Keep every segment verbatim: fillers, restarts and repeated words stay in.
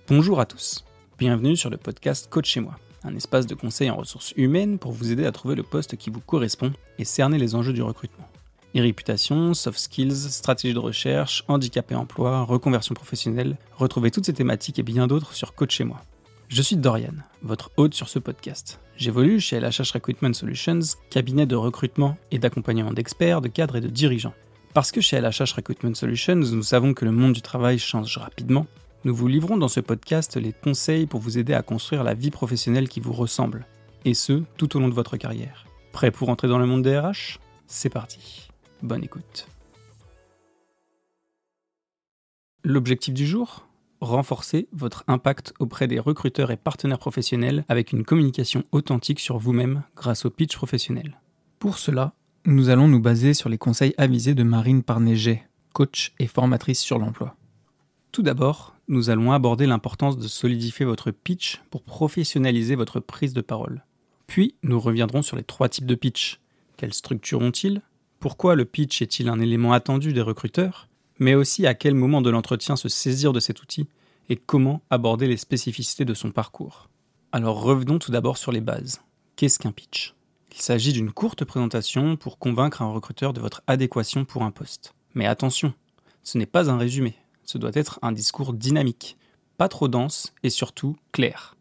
Bonjour à tous, bienvenue sur le podcast Coach chez moi, un espace de conseil en ressources humaines pour vous aider à trouver le poste qui vous correspond et cerner les enjeux du recrutement. E-réputation, soft skills, stratégie de recherche, handicap et emploi, reconversion professionnelle, retrouvez toutes ces thématiques et bien d'autres sur Coach chez moi. Je suis Dorian, votre hôte sur ce podcast. J'évolue chez L H H Recruitment Solutions, cabinet de recrutement et d'accompagnement d'experts, de cadres et de dirigeants. Parce que chez L H H Recruitment Solutions, nous savons que le monde du travail change rapidement, nous vous livrons dans ce podcast les conseils pour vous aider à construire la vie professionnelle qui vous ressemble, et ce, tout au long de votre carrière. Prêt pour entrer dans le monde des R H ? C'est parti. Bonne écoute. L'objectif du jour ? Renforcer votre impact auprès des recruteurs et partenaires professionnels avec une communication authentique sur vous-même grâce au pitch professionnel. Pour cela, nous allons nous baser sur les conseils avisés de Marine Parnéget, coach et formatrice sur l'emploi. Tout d'abord, nous allons aborder l'importance de solidifier votre pitch pour professionnaliser votre prise de parole. Puis, nous reviendrons sur les trois types de pitch. Quelle structure ont-ils ? Pourquoi le pitch est-il un élément attendu des recruteurs ? Mais aussi à quel moment de l'entretien se saisir de cet outil et comment aborder les spécificités de son parcours. Alors revenons tout d'abord sur les bases. Qu'est-ce qu'un pitch ? Il s'agit d'une courte présentation pour convaincre un recruteur de votre adéquation pour un poste. Mais attention, ce n'est pas un résumé. Ce doit être un discours dynamique, pas trop dense et surtout clair.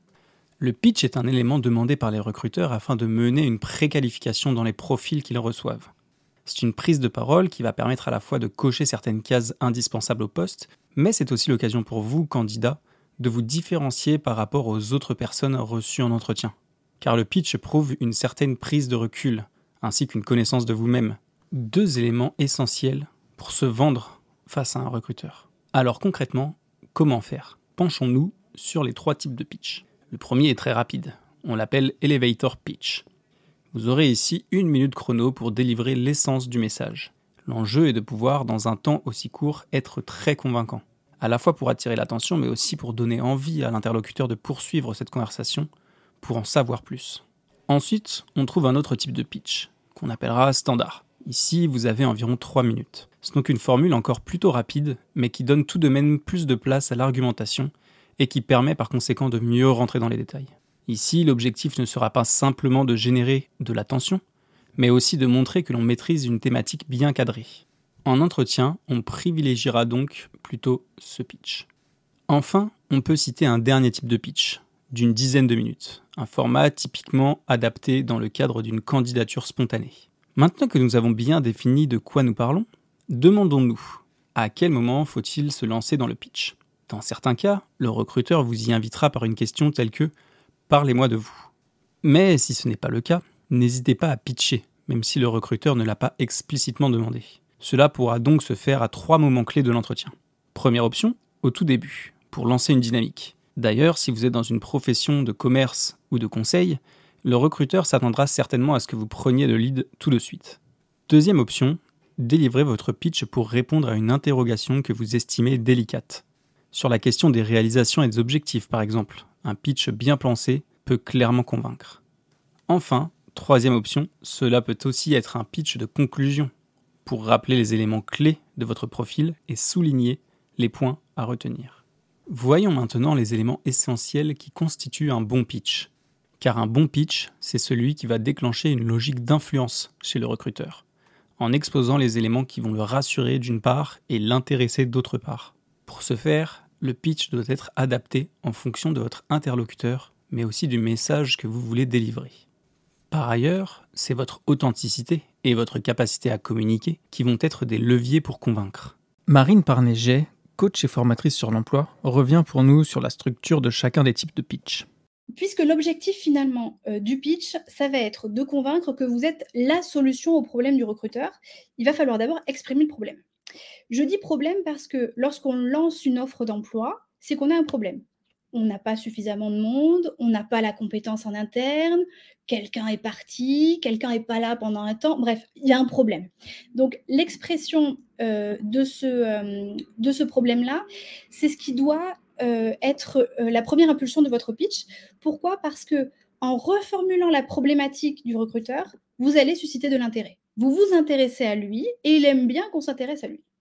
Le pitch est un élément demandé par les recruteurs afin de mener une préqualification dans les profils qu'ils reçoivent. C'est une prise de parole qui va permettre à la fois de cocher certaines cases indispensables au poste, mais c'est aussi l'occasion pour vous, candidat, de vous différencier par rapport aux autres personnes reçues en entretien. Car le pitch prouve une certaine prise de recul, ainsi qu'une connaissance de vous-même. Deux éléments essentiels pour se vendre face à un recruteur. Alors concrètement, comment faire ? Penchons-nous sur les trois types de pitch. Le premier est très rapide, on l'appelle Elevator Pitch. Vous aurez ici une minute chrono pour délivrer l'essence du message. L'enjeu est de pouvoir, dans un temps aussi court, être très convaincant. À la fois pour attirer l'attention, mais aussi pour donner envie à l'interlocuteur de poursuivre cette conversation, pour en savoir plus. Ensuite, on trouve un autre type de pitch, qu'on appellera standard. Ici, vous avez environ trois minutes. C'est donc une formule encore plutôt rapide, mais qui donne tout de même plus de place à l'argumentation et qui permet par conséquent de mieux rentrer dans les détails. Ici, l'objectif ne sera pas simplement de générer de l'attention, mais aussi de montrer que l'on maîtrise une thématique bien cadrée. En entretien, on privilégiera donc plutôt ce pitch. Enfin, on peut citer un dernier type de pitch, d'une dizaine de minutes, un format typiquement adapté dans le cadre d'une candidature spontanée. Maintenant que nous avons bien défini de quoi nous parlons, demandons-nous, à quel moment faut-il se lancer dans le pitch ? Dans certains cas, le recruteur vous y invitera par une question telle que « Parlez-moi de vous ». Mais si ce n'est pas le cas, n'hésitez pas à pitcher, même si le recruteur ne l'a pas explicitement demandé. Cela pourra donc se faire à trois moments clés de l'entretien. Première option, au tout début, pour lancer une dynamique. D'ailleurs, si vous êtes dans une profession de commerce ou de conseil, le recruteur s'attendra certainement à ce que vous preniez le lead tout de suite. Deuxième option, délivrez votre pitch pour répondre à une interrogation que vous estimez délicate. Sur la question des réalisations et des objectifs, par exemple, un pitch bien pensé peut clairement convaincre. Enfin, troisième option, cela peut aussi être un pitch de conclusion, pour rappeler les éléments clés de votre profil et souligner les points à retenir. Voyons maintenant les éléments essentiels qui constituent un bon pitch. Car un bon pitch, c'est celui qui va déclencher une logique d'influence chez le recruteur, en exposant les éléments qui vont le rassurer d'une part et l'intéresser d'autre part. Pour ce faire, le pitch doit être adapté en fonction de votre interlocuteur, mais aussi du message que vous voulez délivrer. Par ailleurs, c'est votre authenticité et votre capacité à communiquer qui vont être des leviers pour convaincre. Marine Parnéget, coach et formatrice sur l'emploi, revient pour nous sur la structure de chacun des types de pitch. Puisque l'objectif finalement euh, du pitch, ça va être de convaincre que vous êtes la solution au problème du recruteur, il va falloir d'abord exprimer le problème. Je dis problème parce que lorsqu'on lance une offre d'emploi, c'est qu'on a un problème. On n'a pas suffisamment de monde, on n'a pas la compétence en interne, quelqu'un est parti, quelqu'un n'est pas là pendant un temps, bref, il y a un problème. Donc l'expression euh, de, ce, euh, de ce problème-là, c'est ce qui doit euh, être euh, la première impulsion de votre pitch. Pourquoi ? Parce que en reformulant la problématique du recruteur, vous allez susciter de l'intérêt. Vous vous intéressez à lui et il aime bien qu'on s'intéresse à lui.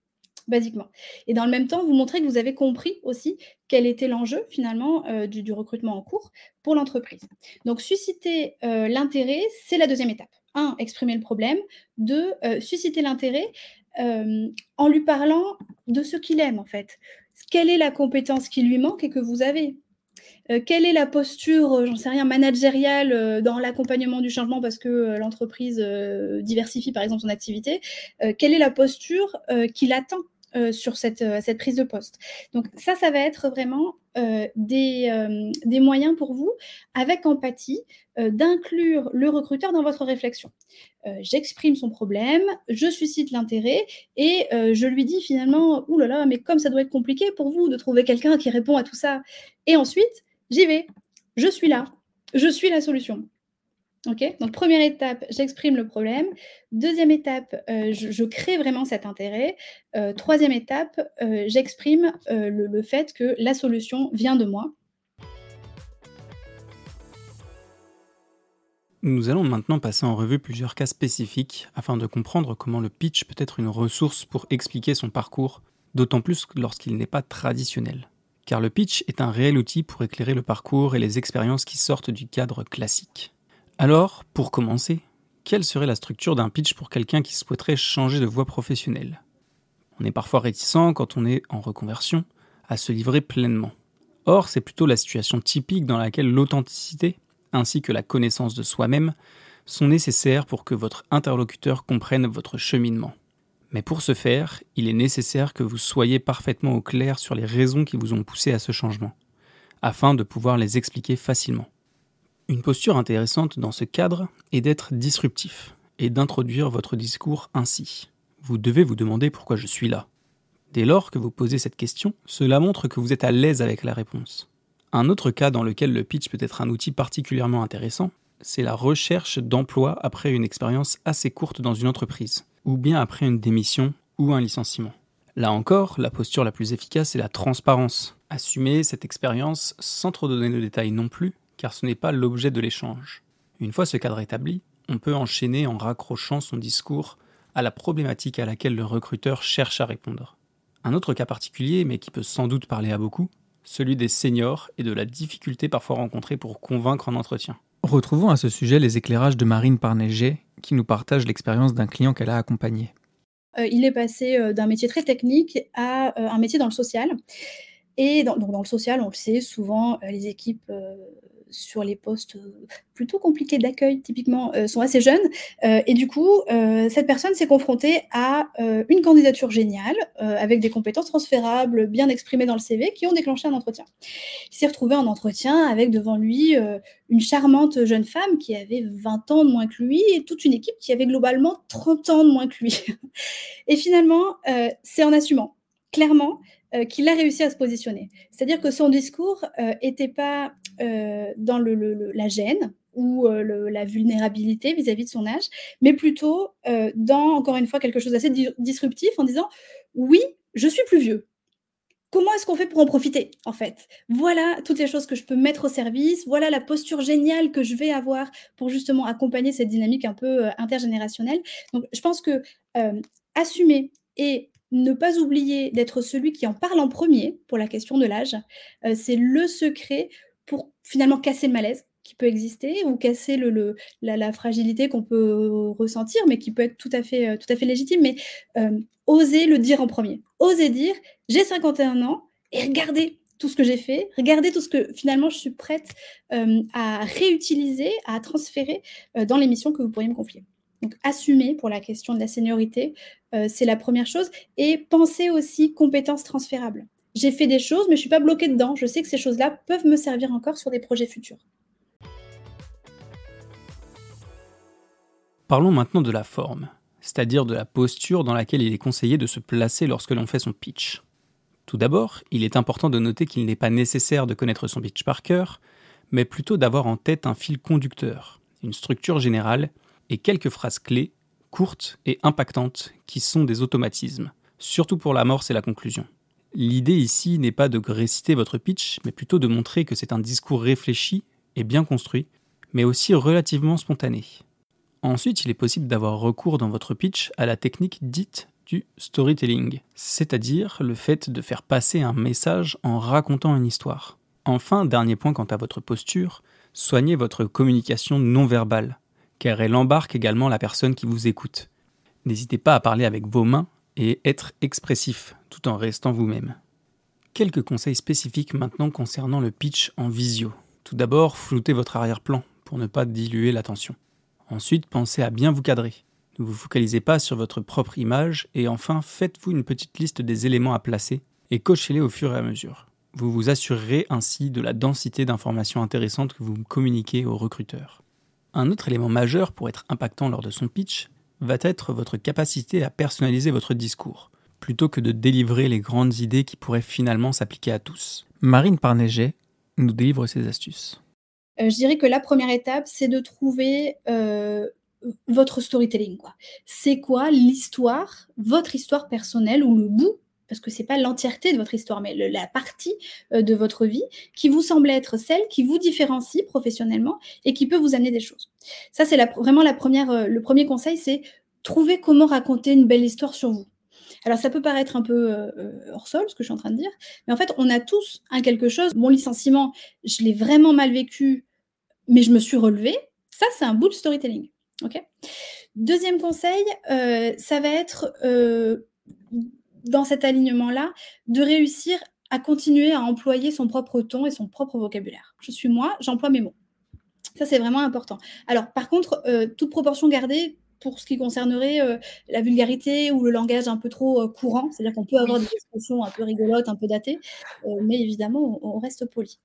basiquement. Et dans le même temps, vous montrez que vous avez compris aussi quel était l'enjeu finalement, heu, du du recrutement en cours pour l'entreprise. Donc susciter, heu, l'intérêt, c'est la deuxième étape. un, exprimer le problème. deux, heu, susciter l'intérêt, hem, en lui parlant de ce qu'il aime en fait. Quelle est la compétence qui lui manque et que vous avez? Heu, quelle est la posture, heu, j'en sais rien, managériale, heu, dans l'accompagnement du changement parce que, heu, l'entreprise, heu, diversifie par exemple son activité? Heu, quelle est la posture, heu, qu'il attend, heu, sur cette, heu, cette prise de poste? Donc ça, ça va être vraiment, heu, des, hem, des moyens pour vous, avec empathie, heu, d'inclure le recruteur dans votre réflexion. Heu, j'exprime son problème, je suscite l'intérêt et heu, je lui dis finalement: «Ouh là là, mais comme ça doit être compliqué pour vous de trouver quelqu'un qui répond à tout ça» et ensuite j'y vais, je suis là, je suis la solution. OK? Donc première étape, j'exprime le problème. Deuxième étape, heu, je je crée vraiment cet intérêt. Heu, troisième étape, heu, j'exprime, heu, le le fait que la solution vient de moi. Nous allons maintenant passer en revue plusieurs cas spécifiques afin de comprendre comment le pitch peut être une ressource pour expliquer son parcours, d'autant plus lorsqu'il n'est pas traditionnel. Car le pitch est un réel outil pour éclairer le parcours et les expériences qui sortent du cadre classique. Alors, pour commencer, quelle serait la structure d'un pitch pour quelqu'un qui souhaiterait changer de voie professionnelle? On est parfois réticent, quand on est en reconversion, à se livrer pleinement. Or, c'est plutôt la situation typique dans laquelle l'authenticité, ainsi que la connaissance de soi-même, sont nécessaires pour que votre interlocuteur comprenne votre cheminement. Mais pour ce faire, il est nécessaire que vous soyez parfaitement au clair sur les raisons qui vous ont poussé à ce changement, afin de pouvoir les expliquer facilement. Une posture intéressante dans ce cadre est d'être disruptif et d'introduire votre discours ainsi. Vous devez vous demander pourquoi je suis là. Dès lors que vous posez cette question, cela montre que vous êtes à l'aise avec la réponse. Un autre cas dans lequel le pitch peut être un outil particulièrement intéressant, c'est la recherche d'emploi après une expérience assez courte dans une entreprise, ou bien après une démission ou un licenciement. Là encore, la posture la plus efficace est la transparence. Assumer cette expérience sans trop donner de détails non plus, car ce n'est pas l'objet de l'échange. Une fois ce cadre établi, on peut enchaîner en raccrochant son discours à la problématique à laquelle le recruteur cherche à répondre. Un autre cas particulier, mais qui peut sans doute parler à beaucoup, celui des seniors et de la difficulté parfois rencontrée pour convaincre en entretien. Retrouvons à ce sujet les éclairages de Marine Parnéger, qui nous partage l'expérience d'un client qu'elle a accompagné. Heu, il est passé, heu, d'un métier très technique à, heu, un métier dans le social et dans donc dans le social, on le sait, souvent, heu, les équipes, heu, sur les postes, heu, plutôt compliqués d'accueil typiquement, heu, sont assez jeunes, heu et du coup, heu, cette personne s'est confrontée à, heu, une candidature géniale, heu, avec des compétences transférables, bien exprimées dans le C V, qui ont déclenché un entretien. Il s'est retrouvé en entretien avec devant lui, heu, une charmante jeune femme qui avait vingt ans de moins que lui et toute une équipe qui avait globalement trente ans de moins que lui. Et finalement, heu, c'est en assumant, clairement, heu, qu'il a réussi à se positionner. C'est-à-dire que son discours, heu, était pas, heu, dans le le le la gêne ou, heu, le la vulnérabilité vis-à-vis de son âge, mais plutôt, heu, dans, encore une fois, quelque chose d'assez di disruptif en disant: «Oui, je suis plus vieux. Comment est-ce qu'on fait pour en profiter, en fait? Voilà toutes les choses que je peux mettre au service, voilà la posture géniale que je vais avoir pour justement accompagner cette dynamique un peu, heu, intergénérationnelle». Donc je pense que, hem, assumer et ne pas oublier d'être celui qui en parle en premier pour la question de l'âge, heu, c'est le secret pour finalement casser le malaise qui peut exister ou casser le le la la fragilité qu'on peut ressentir, mais qui peut être tout à fait, heu, tout à fait légitime. Mais, hem, oser le dire en premier. Oser dire: «J'ai cinquante et un ans et regardez tout ce que j'ai fait, regardez tout ce que finalement je suis prête, hem, à réutiliser, à transférer, heu, dans les missions que vous pourriez me confier». Donc assumer pour la question de la seniorité, heu, c'est la première chose et penser aussi compétences transférables. J'ai fait des choses, mais je suis pas bloquée dedans. Je sais que ces choses-là peuvent me servir encore sur des projets futurs. Parlons maintenant de la forme, c'est-à-dire de la posture dans laquelle il est conseillé de se placer lorsque l'on fait son pitch. Tout d'abord, il est important de noter qu'il n'est pas nécessaire de connaître son pitch par cœur, mais plutôt d'avoir en tête un fil conducteur, une structure générale et quelques phrases clés, courtes et impactantes, qui sont des automatismes, surtout pour l'amorce et la conclusion. L'idée ici n'est pas de réciter votre pitch, mais plutôt de montrer que c'est un discours réfléchi et bien construit, mais aussi relativement spontané. Ensuite, il est possible d'avoir recours dans votre pitch à la technique dite du storytelling, c'est-à-dire le fait de faire passer un message en racontant une histoire. Enfin, dernier point quant à votre posture, soignez votre communication non verbale, car elle embarque également la personne qui vous écoute. N'hésitez pas à parler avec vos mains et être expressif, tout en restant vous-même. Quelques conseils spécifiques maintenant concernant le pitch en visio. Tout d'abord, floutez votre arrière-plan pour ne pas diluer l'attention. Ensuite, pensez à bien vous cadrer. Ne vous focalisez pas sur votre propre image et enfin, faites-vous une petite liste des éléments à placer et cochez-les au fur et à mesure. Vous vous assurerez ainsi de la densité d'informations intéressantes que vous communiquez aux recruteurs. Un autre élément majeur pour être impactant lors de son pitch va être votre capacité à personnaliser votre discours, plutôt que de délivrer les grandes idées qui pourraient finalement s'appliquer à tous. Marine Parnéget nous délivre ses astuces. Euh, je dirais que la première étape, c'est de trouver euh, votre storytelling, quoi. C'est quoi l'histoire, votre histoire personnelle ou le bout, parce que c'est pas l'entièreté de votre histoire, mais le, la partie euh, de votre vie qui vous semble être celle qui vous différencie professionnellement et qui peut vous amener des choses. Ça, c'est la, vraiment la première, euh, le premier conseil, c'est trouver comment raconter une belle histoire sur vous. Alors, ça peut paraître un peu euh, hors sol, ce que je suis en train de dire, mais en fait, on a tous un quelque chose. Mon licenciement, je l'ai vraiment mal vécu, mais je me suis relevée. Ça, c'est un bout de storytelling. Okay. Deuxième conseil, euh, ça va être, euh, dans cet alignement-là, de réussir à continuer à employer son propre ton et son propre vocabulaire. Je suis moi, j'emploie mes mots. Ça, c'est vraiment important. Alors, par contre, euh, toute proportion gardée, pour ce qui concernerait euh, la vulgarité ou le langage un peu trop euh, courant, c'est-à-dire qu'on peut avoir des expressions un peu rigolotes, un peu datées, euh, mais évidemment, on, on reste poli.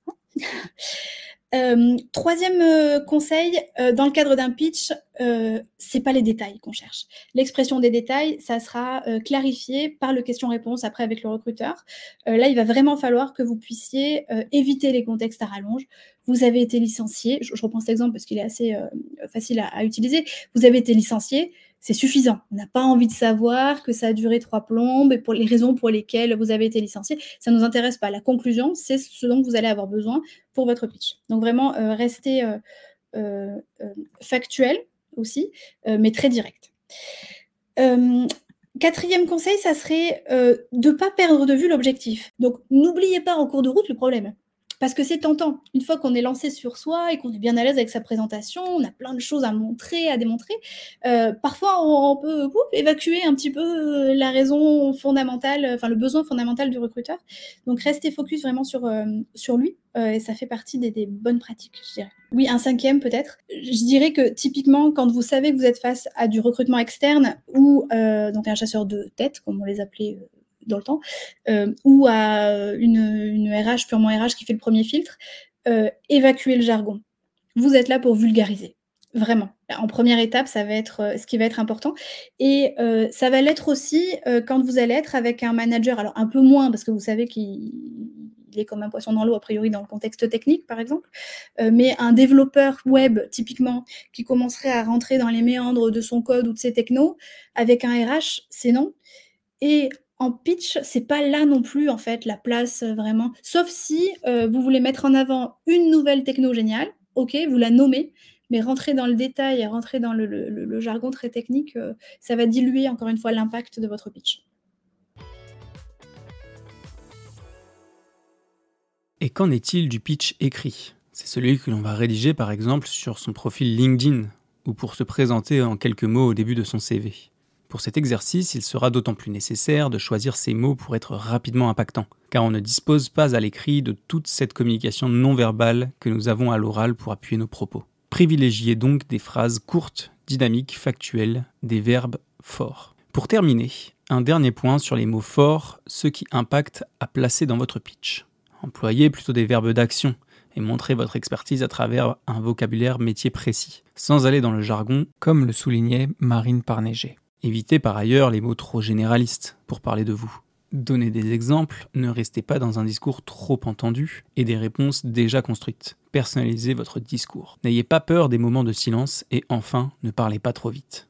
Euh, troisième euh, conseil, euh, dans le cadre d'un pitch, euh, c'est pas les détails qu'on cherche. L'expression des détails, ça sera euh, clarifié par le question-réponse après avec le recruteur. Euh, là, il va vraiment falloir que vous puissiez euh, éviter les contextes à rallonge. Vous avez été licencié, je, je reprends cet exemple parce qu'il est assez euh, facile à, à utiliser. Vous avez été licencié, c'est suffisant. On n'a pas envie de savoir que ça a duré trois plombes et pour les raisons pour lesquelles vous avez été licencié. Ça ne nous intéresse pas. La conclusion, c'est ce dont vous allez avoir besoin pour votre pitch. Donc vraiment, euh, restez euh, euh, factuel aussi, euh, mais très direct. Euh, quatrième conseil, ça serait euh, de ne pas perdre de vue l'objectif. Donc, n'oubliez pas en cours de route le problème. Parce que c'est tentant. Une fois qu'on est lancé sur soi et qu'on est bien à l'aise avec sa présentation, on a plein de choses à montrer, à démontrer. Euh, parfois, on, on peut oup, évacuer un petit peu la raison fondamentale, enfin le besoin fondamental du recruteur. Donc, restez focus vraiment sur, euh, sur lui. Euh, et ça fait partie des, des bonnes pratiques, je dirais. Oui, un cinquième peut-être. Je dirais que typiquement, quand vous savez que vous êtes face à du recrutement externe ou euh, donc un chasseur de tête, comme on les appelait euh, dans le temps, euh, ou à une, une R H, purement R H qui fait le premier filtre, euh, évacuez le jargon. Vous êtes là pour vulgariser. Vraiment. En première étape, ça va être euh, ce qui va être important. Et euh, ça va l'être aussi euh, quand vous allez être avec un manager, alors un peu moins, parce que vous savez qu'il il est comme un poisson dans l'eau, a priori, dans le contexte technique, par exemple, euh, mais un développeur web, typiquement, qui commencerait à rentrer dans les méandres de son code ou de ses technos, avec un R H, c'est non. Et en pitch, c'est pas là non plus, en fait, la place euh, vraiment, sauf si euh, vous voulez mettre en avant une nouvelle techno géniale, ok, vous la nommez, mais rentrer dans le détail et rentrer dans le, le, le jargon très technique, euh, ça va diluer, encore une fois, l'impact de votre pitch. Et qu'en est-il du pitch écrit ? C'est celui que l'on va rédiger par exemple sur son profil LinkedIn ou pour se présenter en quelques mots au début de son C V. Pour cet exercice, il sera d'autant plus nécessaire de choisir ses mots pour être rapidement impactant, car on ne dispose pas à l'écrit de toute cette communication non verbale que nous avons à l'oral pour appuyer nos propos. Privilégiez donc des phrases courtes, dynamiques, factuelles, des verbes forts. Pour terminer, un dernier point sur les mots forts, ceux qui impactent à placer dans votre pitch. Employez plutôt des verbes d'action et montrez votre expertise à travers un vocabulaire métier précis, sans aller dans le jargon, comme le soulignait Marine Parnéget. Évitez par ailleurs les mots trop généralistes pour parler de vous. Donnez des exemples, ne restez pas dans un discours trop entendu et des réponses déjà construites. Personnalisez votre discours. N'ayez pas peur des moments de silence et enfin, ne parlez pas trop vite.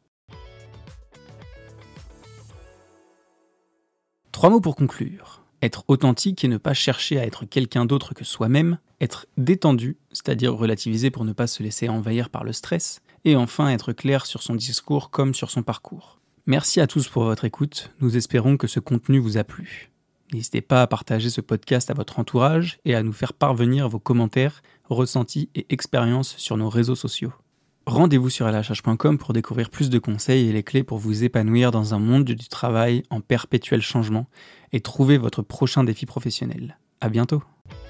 Trois mots pour conclure. Être authentique et ne pas chercher à être quelqu'un d'autre que soi-même, être détendu, c'est-à-dire relativiser pour ne pas se laisser envahir par le stress, et enfin être clair sur son discours comme sur son parcours. Merci à tous pour votre écoute, nous espérons que ce contenu vous a plu. N'hésitez pas à partager ce podcast à votre entourage et à nous faire parvenir vos commentaires, ressentis et expériences sur nos réseaux sociaux. Rendez-vous sur L H H point com pour découvrir plus de conseils et les clés pour vous épanouir dans un monde du travail en perpétuel changement et trouver votre prochain défi professionnel. À bientôt!